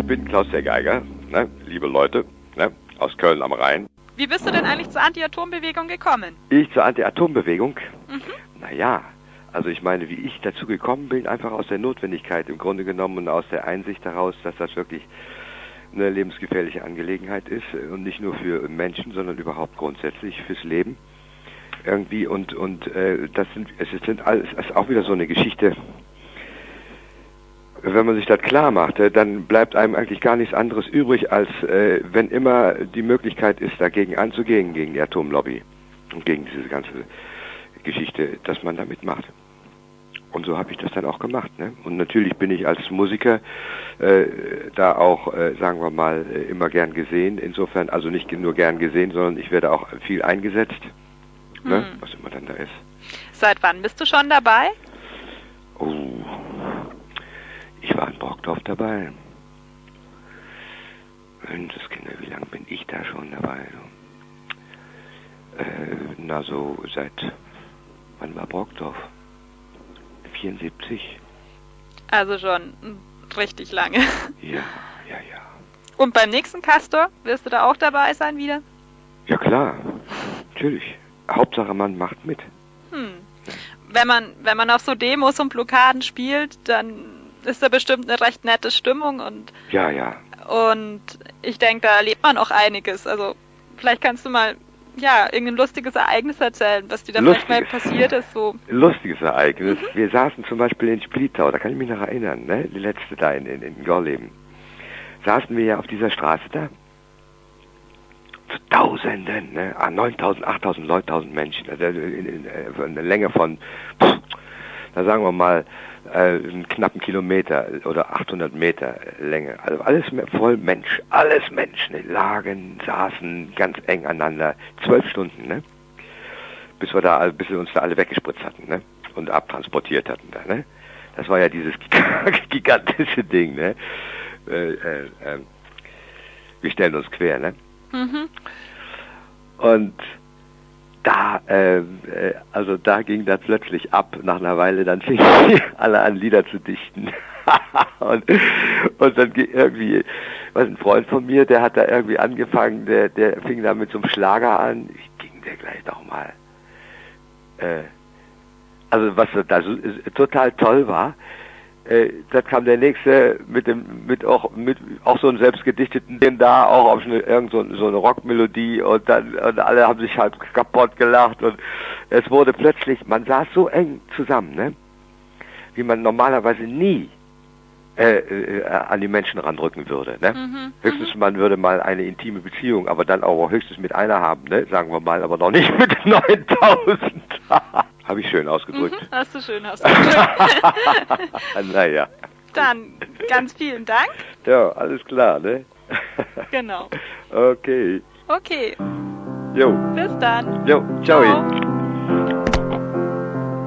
bin Klaus der Geiger, ne? Liebe Leute, ne? Aus Köln am Rhein. Wie bist du denn eigentlich zur Anti-Atom-Bewegung gekommen? Ich zur Anti-Atom-Bewegung? Mhm. Naja, also ich meine, wie ich dazu gekommen bin, einfach aus der Notwendigkeit im Grunde genommen und aus der Einsicht daraus, dass das wirklich eine lebensgefährliche Angelegenheit ist und nicht nur für Menschen, sondern überhaupt grundsätzlich fürs Leben irgendwie und das ist auch wieder so eine Geschichte. Wenn man sich das klar macht, dann bleibt einem eigentlich gar nichts anderes übrig, als wenn immer die Möglichkeit ist, dagegen anzugehen, gegen die Atomlobby und gegen diese ganze Geschichte, dass man damit macht. Und so habe ich das dann auch gemacht. Ne? Und natürlich bin ich als Musiker da auch, sagen wir mal, immer gern gesehen. Insofern, also nicht nur gern gesehen, sondern ich werde auch viel eingesetzt, ne? Was immer dann da ist. Seit wann bist du schon dabei? Oh, ich war in Brockdorf dabei. Menschenskinder, wie lange bin ich da schon dabei? So seit, wann war Brockdorf? 74. Also schon richtig lange. Ja. Und beim nächsten Castor wirst du da auch dabei sein wieder? Ja klar, natürlich. Hauptsache man macht mit. Wenn man auf so Demos und Blockaden spielt, dann ist da bestimmt eine recht nette Stimmung und Ja. Und ich denke, da erlebt man auch einiges. Also vielleicht kannst du mal irgendein lustiges Ereignis erzählen, was dir da vielleicht mal passiert ist. So. Lustiges Ereignis. Wir saßen zum Beispiel in Splittau, da kann ich mich noch erinnern, ne? Die letzte da in Gorleben. Saßen wir ja auf dieser Straße da. Zu Tausenden, ne? 9.000, 8.000, 9.000 Menschen. Also eine Länge von, da sagen wir mal, einen knappen Kilometer oder 800 Meter Länge. Also alles voll Mensch, alles Mensch. Ne? Lagen, saßen ganz eng aneinander. 12 Stunden, ne? Bis wir uns da alle weggespritzt hatten, ne? Und abtransportiert hatten da, ne? Das war ja dieses gigantische Ding, ne? Wir stellen uns quer, ne? Und da, da ging das plötzlich ab. Nach einer Weile, dann fingen alle an, Lieder zu dichten. und dann irgendwie, ein Freund von mir, der hat da irgendwie angefangen, der fing da mit so einem Schlager an. Ich ging der gleich doch mal. Was da total toll war, da kam der nächste mit auch so einem selbstgedichteten Ding da, auch auf so eine Rockmelodie und alle haben sich halt kaputt gelacht und es wurde plötzlich, man saß so eng zusammen, ne? Wie man normalerweise nie an die Menschen randrücken würde, ne? Höchstens man würde mal eine intime Beziehung, aber dann auch höchstens mit einer haben, ne? Sagen wir mal, aber noch nicht mit 9.000. Habe ich schön ausgedrückt. Hast du schön ausgedrückt. Naja. Dann ganz vielen Dank. Ja, alles klar, ne? Genau. Okay. Okay. Jo. Bis dann. Jo, ciao.